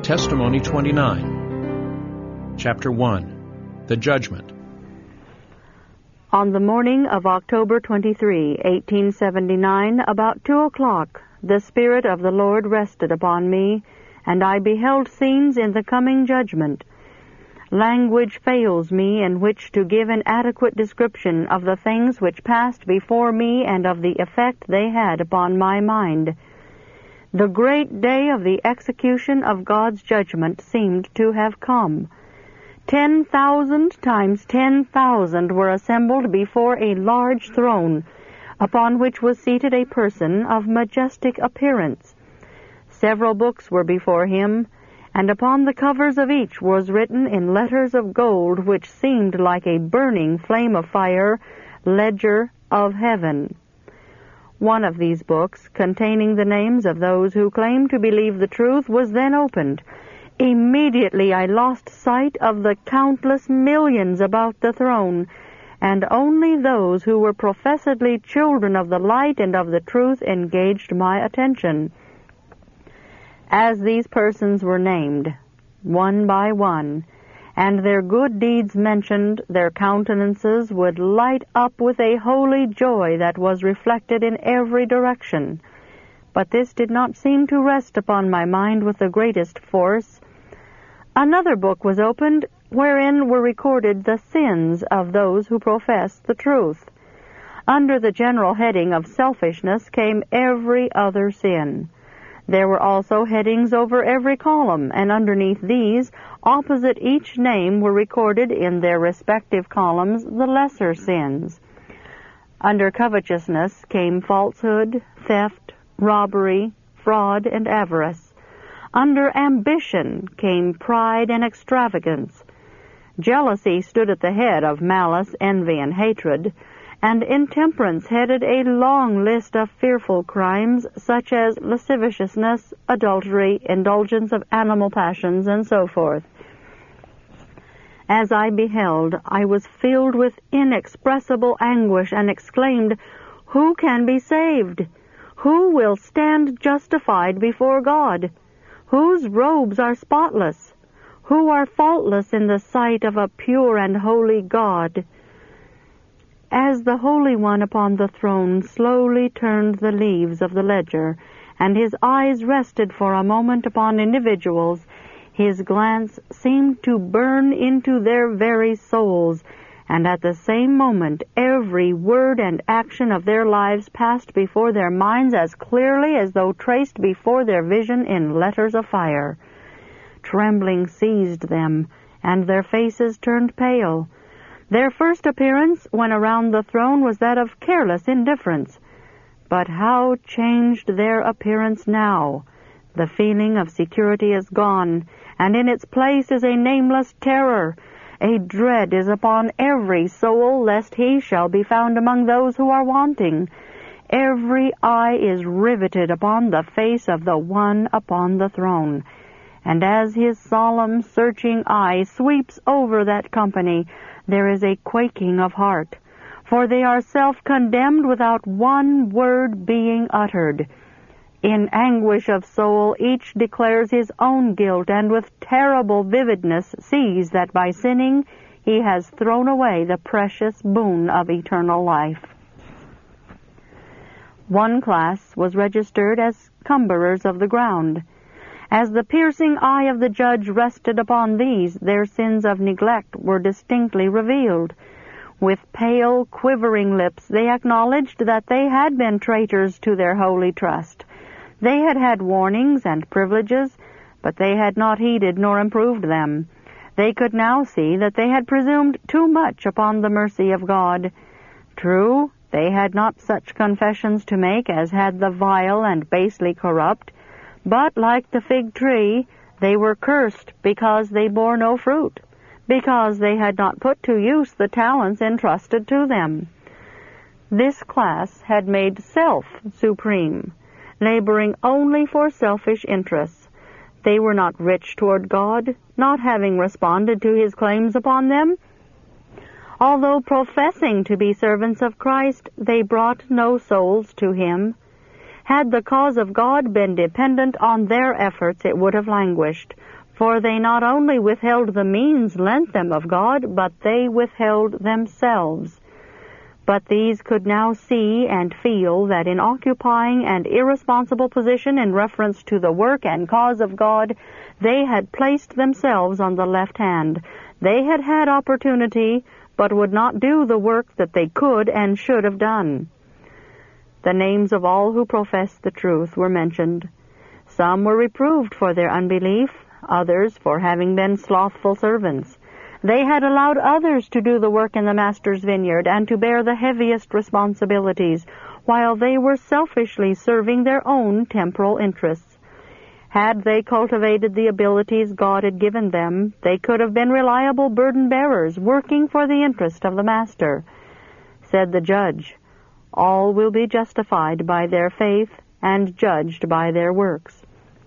Testimony 29. Chapter 1. The Judgment. On the morning of October 23, 1879, about 2 o'clock, the Spirit of the Lord rested upon me, and I beheld scenes in the coming judgment. Language fails me in which to give an adequate description of the things which passed before me and of the effect they had upon my mind. The great day of the execution of God's judgment seemed to have come. 10,000 times 10,000 were assembled before a large throne, upon which was seated a person of majestic appearance. Several books were before him, and upon the covers of each was written in letters of gold which seemed like a burning flame of fire, Ledger of Heaven. One of these books, containing the names of those who claimed to believe the truth, was then opened. Immediately I lost sight of the countless millions about the throne, and only those who were professedly children of the light and of the truth engaged my attention. As these persons were named, one by one, and their good deeds mentioned, their countenances would light up with a holy joy that was reflected in every direction. But this did not seem to rest upon my mind with the greatest force. Another book was opened, wherein were recorded the sins of those who professed the truth. Under the general heading of selfishness came every other sin. There were also headings over every column, and underneath these, opposite each name, were recorded in their respective columns the lesser sins. Under covetousness came falsehood, theft, robbery, fraud, and avarice. Under ambition came pride and extravagance. Jealousy stood at the head of malice, envy, and hatred, and intemperance headed a long list of fearful crimes, such as lasciviousness, adultery, indulgence of animal passions, and so forth. As I beheld, I was filled with inexpressible anguish, and exclaimed, "Who can be saved? Who will stand justified before God? Whose robes are spotless? Who are faultless in the sight of a pure and holy God?" As the Holy One upon the throne slowly turned the leaves of the ledger, and his eyes rested for a moment upon individuals, his glance seemed to burn into their very souls, and at the same moment every word and action of their lives passed before their minds as clearly as though traced before their vision in letters of fire. Trembling seized them, and their faces turned pale. Their first appearance when around the throne was that of careless indifference. But how changed their appearance now! The feeling of security is gone, and in its place is a nameless terror. A dread is upon every soul lest he shall be found among those who are wanting. Every eye is riveted upon the face of the One upon the throne. And as his solemn, searching eye sweeps over that company, there is a quaking of heart, for they are self-condemned without one word being uttered. In anguish of soul, each declares his own guilt, and with terrible vividness sees that by sinning he has thrown away the precious boon of eternal life. One class was registered as cumberers of the ground. As the piercing eye of the judge rested upon these, their sins of neglect were distinctly revealed. With pale, quivering lips, they acknowledged that they had been traitors to their holy trust. They had had warnings and privileges, but they had not heeded nor improved them. They could now see that they had presumed too much upon the mercy of God. True, they had not such confessions to make as had the vile and basely corrupt, but like the fig tree, they were cursed because they bore no fruit, because they had not put to use the talents entrusted to them. This class had made self supreme, laboring only for selfish interests. They were not rich toward God, not having responded to his claims upon them. Although professing to be servants of Christ, they brought no souls to him. Had the cause of God been dependent on their efforts, it would have languished, For they not only withheld the means lent them of God, but they withheld themselves. But these could now see and feel that in occupying an irresponsible position in reference to the work and cause of God, they had placed themselves on the left hand. They had had opportunity, but would not do the work that they could and should have done. The names of all who professed the truth were mentioned. Some were reproved for their unbelief, others for having been slothful servants. They had allowed others to do the work in the Master's vineyard and to bear the heaviest responsibilities, while they were selfishly serving their own temporal interests. Had they cultivated the abilities God had given them, they could have been reliable burden-bearers, working for the interest of the Master. Said the judge, "All will be justified by their faith and judged by their works."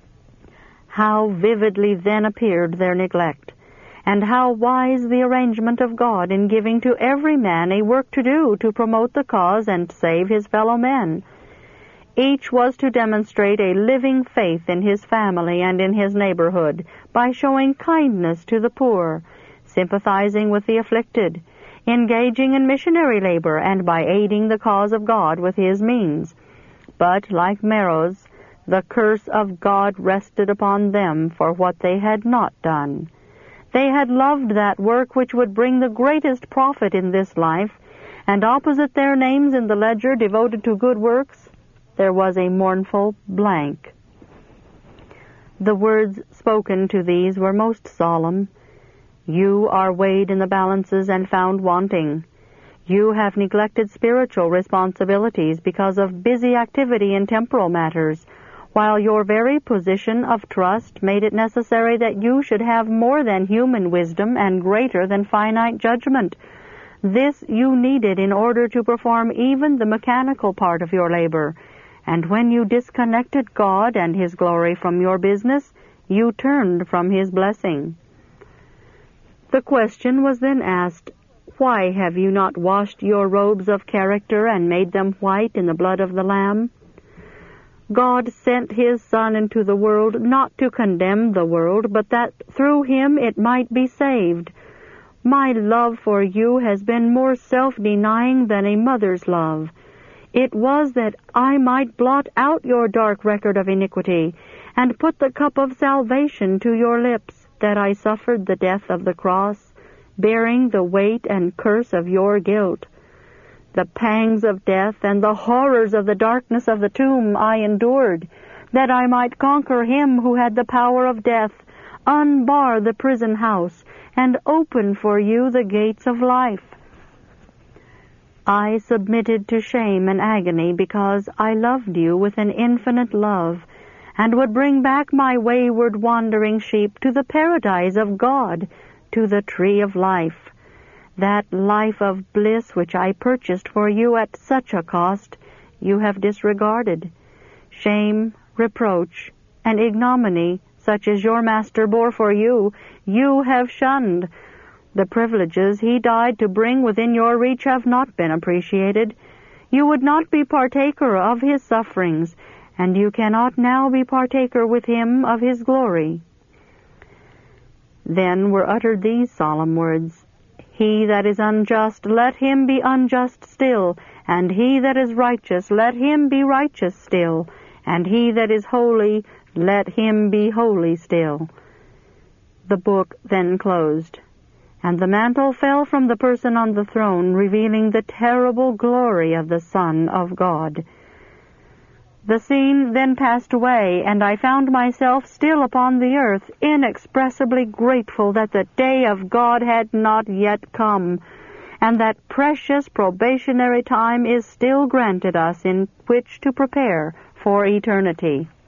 How vividly then appeared their neglect, and how wise the arrangement of God in giving to every man a work to do to promote the cause and save his fellow men. Each was to demonstrate a living faith in his family and in his neighborhood by showing kindness to the poor, sympathizing with the afflicted, engaging in missionary labor, and by aiding the cause of God with his means. But, like Meroz, the curse of God rested upon them for what they had not done. They had loved that work which would bring the greatest profit in this life, and opposite their names in the ledger devoted to good works, there was a mournful blank. The words spoken to these were most solemn. "You are weighed in the balances and found wanting. You have neglected spiritual responsibilities because of busy activity in temporal matters, while your very position of trust made it necessary that you should have more than human wisdom and greater than finite judgment. This you needed in order to perform even the mechanical part of your labor, and when you disconnected God and His glory from your business, you turned from His blessing." The question was then asked, "Why have you not washed your robes of character and made them white in the blood of the Lamb?" God sent His Son into the world not to condemn the world, but that through Him it might be saved. My love for you has been more self-denying than a mother's love. It was that I might blot out your dark record of iniquity and put the cup of salvation to your lips, that I suffered the death of the cross, bearing the weight and curse of your guilt. The pangs of death and the horrors of the darkness of the tomb I endured, that I might conquer him who had the power of death, unbar the prison house, and open for you the gates of life. I submitted to shame and agony because I loved you with an infinite love, and would bring back my wayward wandering sheep to the paradise of God, to the tree of life. That life of bliss which I purchased for you at such a cost, you have disregarded. Shame, reproach, and ignominy, such as your Master bore for you, you have shunned. The privileges He died to bring within your reach have not been appreciated. You would not be partaker of His sufferings, and you cannot now be partaker with Him of His glory. Then were uttered these solemn words, "He that is unjust, let him be unjust still, and he that is righteous, let him be righteous still, and he that is holy, let him be holy still." The book then closed, and the mantle fell from the person on the throne, revealing the terrible glory of the Son of God. The scene then passed away, and I found myself still upon the earth, inexpressibly grateful that the day of God had not yet come, and that precious probationary time is still granted us in which to prepare for eternity.